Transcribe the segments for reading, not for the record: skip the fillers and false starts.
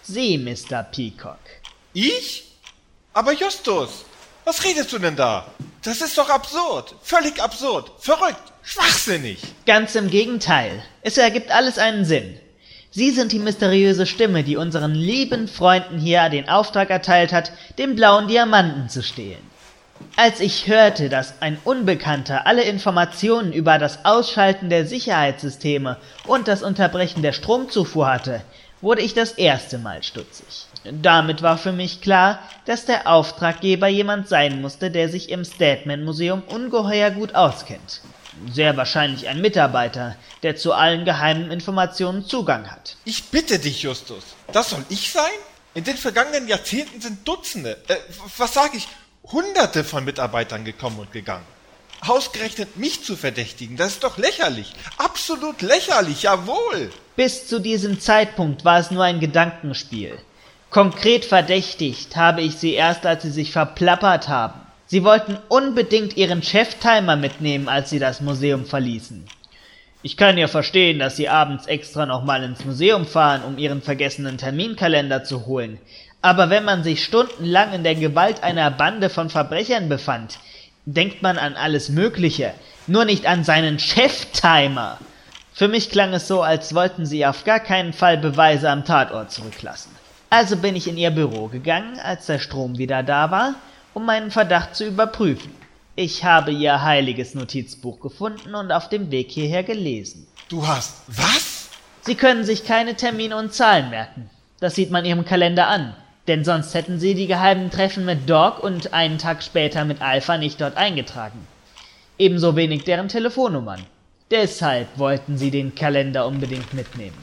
Sie, Mr. Peacock. Ich? Aber Justus, was redest du denn da? Das ist doch absurd, völlig absurd, verrückt, schwachsinnig. Ganz im Gegenteil. Es ergibt alles einen Sinn. Sie sind die mysteriöse Stimme, die unseren lieben Freunden hier den Auftrag erteilt hat, den blauen Diamanten zu stehlen. Als ich hörte, dass ein Unbekannter alle Informationen über das Ausschalten der Sicherheitssysteme und das Unterbrechen der Stromzufuhr hatte, wurde ich das erste Mal stutzig. Damit war für mich klar, dass der Auftraggeber jemand sein musste, der sich im Statman-Museum ungeheuer gut auskennt. Sehr wahrscheinlich ein Mitarbeiter, der zu allen geheimen Informationen Zugang hat. Ich bitte dich, Justus, das soll ich sein? In den vergangenen Jahrzehnten sind Dutzende, Hunderte von Mitarbeitern gekommen und gegangen. Ausgerechnet mich zu verdächtigen, das ist doch lächerlich. Absolut lächerlich, jawohl. Bis zu diesem Zeitpunkt war es nur ein Gedankenspiel. Konkret verdächtigt habe ich sie erst, als sie sich verplappert haben. Sie wollten unbedingt ihren Cheftimer mitnehmen, als sie das Museum verließen. Ich kann ja verstehen, dass sie abends extra nochmal ins Museum fahren, um ihren vergessenen Terminkalender zu holen. Aber wenn man sich stundenlang in der Gewalt einer Bande von Verbrechern befand, denkt man an alles Mögliche, nur nicht an seinen Cheftimer. Für mich klang es so, als wollten sie auf gar keinen Fall Beweise am Tatort zurücklassen. Also bin ich in ihr Büro gegangen, als der Strom wieder da war, um meinen Verdacht zu überprüfen. Ich habe ihr heiliges Notizbuch gefunden und auf dem Weg hierher gelesen. Du hast was? Sie können sich keine Termine und Zahlen merken. Das sieht man ihrem Kalender an, denn sonst hätten sie die geheimen Treffen mit Doc und einen Tag später mit Alpha nicht dort eingetragen. Ebenso wenig deren Telefonnummern. Deshalb wollten sie den Kalender unbedingt mitnehmen.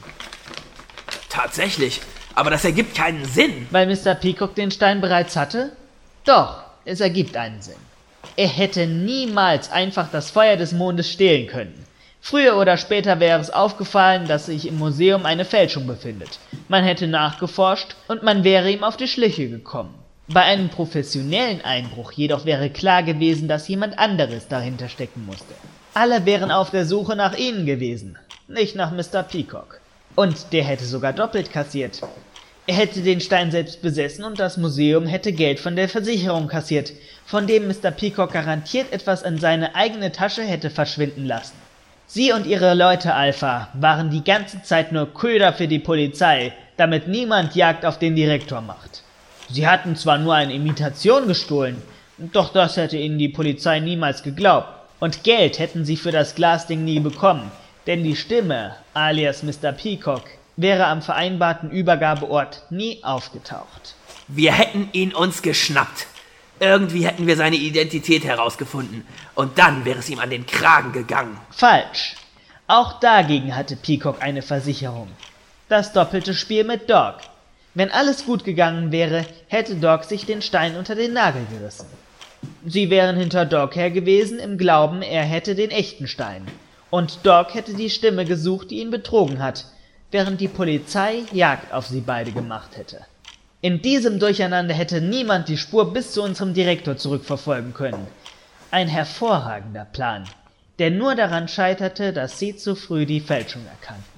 Tatsächlich, aber das ergibt keinen Sinn. Weil Mr. Peacock den Stein bereits hatte? Doch, es ergibt einen Sinn. Er hätte niemals einfach das Feuer des Mondes stehlen können. Früher oder später wäre es aufgefallen, dass sich im Museum eine Fälschung befindet. Man hätte nachgeforscht und man wäre ihm auf die Schliche gekommen. Bei einem professionellen Einbruch jedoch wäre klar gewesen, dass jemand anderes dahinter stecken musste. Alle wären auf der Suche nach ihnen gewesen, nicht nach Mr. Peacock. Und der hätte sogar doppelt kassiert. Er hätte den Stein selbst besessen und das Museum hätte Geld von der Versicherung kassiert, von dem Mr. Peacock garantiert etwas in seine eigene Tasche hätte verschwinden lassen. Sie und ihre Leute, Alpha, waren die ganze Zeit nur Köder für die Polizei, damit niemand Jagd auf den Direktor macht. Sie hatten zwar nur eine Imitation gestohlen, doch das hätte ihnen die Polizei niemals geglaubt. Und Geld hätten sie für das Glasding nie bekommen, denn die Stimme, alias Mr. Peacock, wäre am vereinbarten Übergabeort nie aufgetaucht. Wir hätten ihn uns geschnappt. Irgendwie hätten wir seine Identität herausgefunden. Und dann wäre es ihm an den Kragen gegangen. Falsch. Auch dagegen hatte Peacock eine Versicherung. Das doppelte Spiel mit Doc. Wenn alles gut gegangen wäre, hätte Doc sich den Stein unter den Nagel gerissen. Sie wären hinter Doc her gewesen, im Glauben, er hätte den echten Stein. Und Doc hätte die Stimme gesucht, die ihn betrogen hat, während die Polizei Jagd auf sie beide gemacht hätte. In diesem Durcheinander hätte niemand die Spur bis zu unserem Direktor zurückverfolgen können. Ein hervorragender Plan, der nur daran scheiterte, dass sie zu früh die Fälschung erkannten.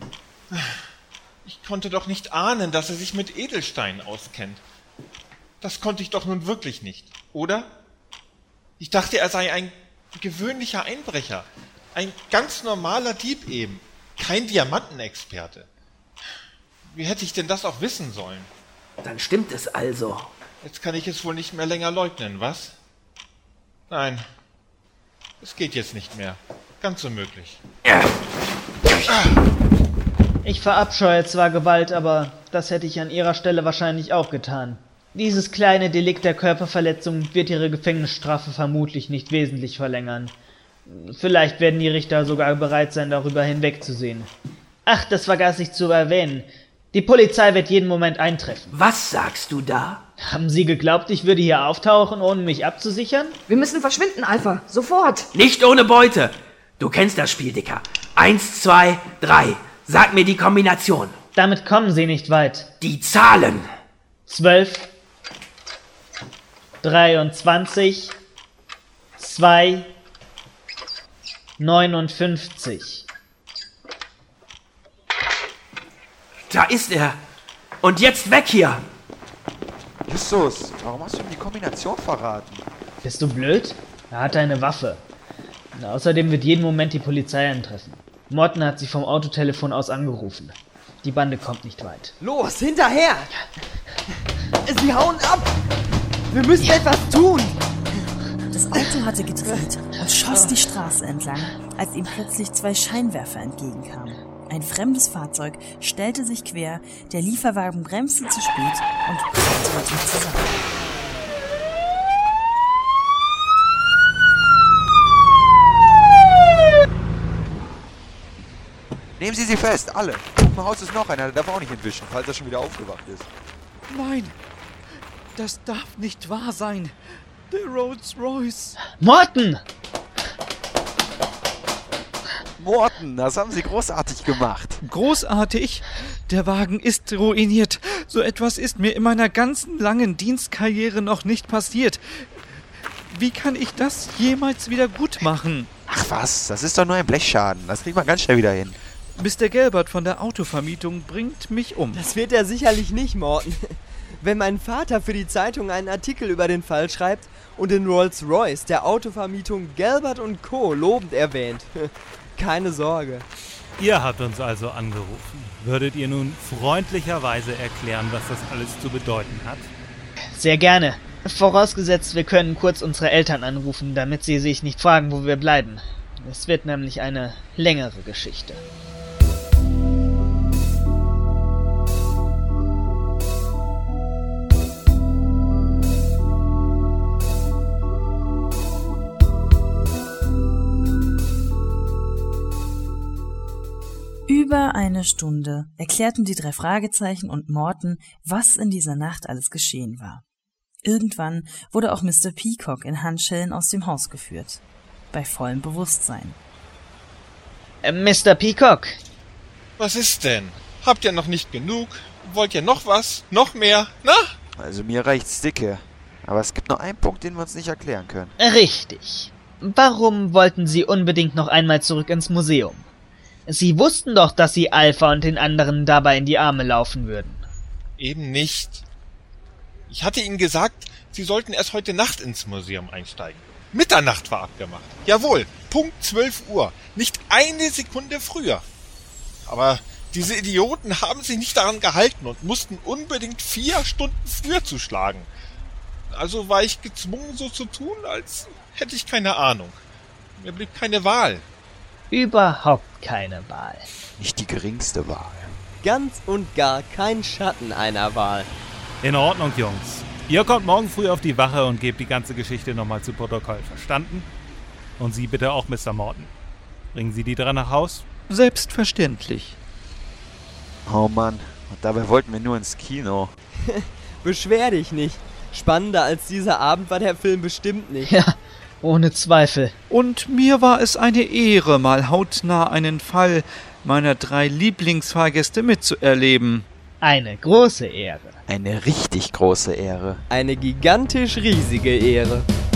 Ich konnte doch nicht ahnen, dass er sich mit Edelsteinen auskennt. Das konnte ich doch nun wirklich nicht, oder? Ich dachte, er sei ein gewöhnlicher Einbrecher, ein ganz normaler Dieb eben, kein Diamantenexperte. Wie hätte ich denn das auch wissen sollen? Dann stimmt es also. Jetzt kann ich es wohl nicht mehr länger leugnen, was? Nein, es geht jetzt nicht mehr. Ganz unmöglich. Ich verabscheue zwar Gewalt, aber das hätte ich an ihrer Stelle wahrscheinlich auch getan. Dieses kleine Delikt der Körperverletzung wird ihre Gefängnisstrafe vermutlich nicht wesentlich verlängern. Vielleicht werden die Richter sogar bereit sein, darüber hinwegzusehen. Ach, das vergaß ich zu erwähnen. Die Polizei wird jeden Moment eintreffen. Was sagst du da? Haben Sie geglaubt, ich würde hier auftauchen, ohne mich abzusichern? Wir müssen verschwinden, Alpha. Sofort. Nicht ohne Beute. Du kennst das Spiel, Dicker. 1, 2, 3. Sag mir die Kombination. Damit kommen Sie nicht weit. Die Zahlen. 12, 23, 2, 59. Da ist er. Und jetzt weg hier! Justus, warum hast du ihm die Kombination verraten? Bist du blöd? Er hatte eine Waffe. Und außerdem wird jeden Moment die Polizei eintreffen. Morton hat sie vom Autotelefon aus angerufen. Die Bande kommt nicht weit. Los, hinterher! Sie hauen ab! Wir müssen etwas tun! Das Auto hatte gedreht und schoss die Straße entlang, als ihm plötzlich 2 Scheinwerfer entgegenkamen. Ein fremdes Fahrzeug stellte sich quer, der Lieferwagen bremste zu spät und prallte mit ihm zusammen. Nehmen Sie sie fest, alle. Im Haus ist noch einer, der darf auch nicht entwischen, falls er schon wieder aufgewacht ist. Nein, das darf nicht wahr sein. Der Rolls-Royce. Morton! Morton, das haben Sie großartig gemacht. Großartig. Der Wagen ist ruiniert. So etwas ist mir in meiner ganzen langen Dienstkarriere noch nicht passiert. Wie kann ich das jemals wieder gut machen? Ach was, das ist doch nur ein Blechschaden. Das kriegt man ganz schnell wieder hin. Mr. Gelbert von der Autovermietung bringt mich um. Das wird er sicherlich nicht, Morton. Wenn mein Vater für die Zeitung einen Artikel über den Fall schreibt und den Rolls-Royce der Autovermietung Gelbert & Co. lobend erwähnt. Keine Sorge. Ihr habt uns also angerufen. Würdet ihr nun freundlicherweise erklären, was das alles zu bedeuten hat? Sehr gerne. Vorausgesetzt, wir können kurz unsere Eltern anrufen, damit sie sich nicht fragen, wo wir bleiben. Es wird nämlich eine längere Geschichte. Über eine Stunde erklärten die 3 Fragezeichen und Morton, was in dieser Nacht alles geschehen war. Irgendwann wurde auch Mr. Peacock in Handschellen aus dem Haus geführt. Bei vollem Bewusstsein. Mr. Peacock! Was ist denn? Habt ihr noch nicht genug? Wollt ihr noch was? Noch mehr? Na? Also mir reicht's dicke. Aber es gibt noch einen Punkt, den wir uns nicht erklären können. Richtig. Warum wollten Sie unbedingt noch einmal zurück ins Museum? Sie wussten doch, dass Sie Alpha und den anderen dabei in die Arme laufen würden. Eben nicht. Ich hatte ihnen gesagt, sie sollten erst heute Nacht ins Museum einsteigen. Mitternacht war abgemacht. Jawohl, Punkt 12 Uhr. Nicht eine Sekunde früher. Aber diese Idioten haben sich nicht daran gehalten und mussten unbedingt 4 Stunden früher zuschlagen. Also war ich gezwungen, so zu tun, als hätte ich keine Ahnung. Mir blieb keine Wahl. Überhaupt keine Wahl. Nicht die geringste Wahl. Ganz und gar kein Schatten einer Wahl. In Ordnung, Jungs. Ihr kommt morgen früh auf die Wache und gebt die ganze Geschichte nochmal zu Protokoll. Verstanden? Und Sie bitte auch, Mr. Morton. Bringen Sie die 3 nach Haus? Selbstverständlich. Oh Mann, und dabei wollten wir nur ins Kino. Beschwer dich nicht. Spannender als dieser Abend war der Film bestimmt nicht. Ja, ohne Zweifel. Und mir war es eine Ehre, mal hautnah einen Fall meiner 3 Lieblingsfahrgäste mitzuerleben. Eine große Ehre. Eine richtig große Ehre. Eine gigantisch riesige Ehre.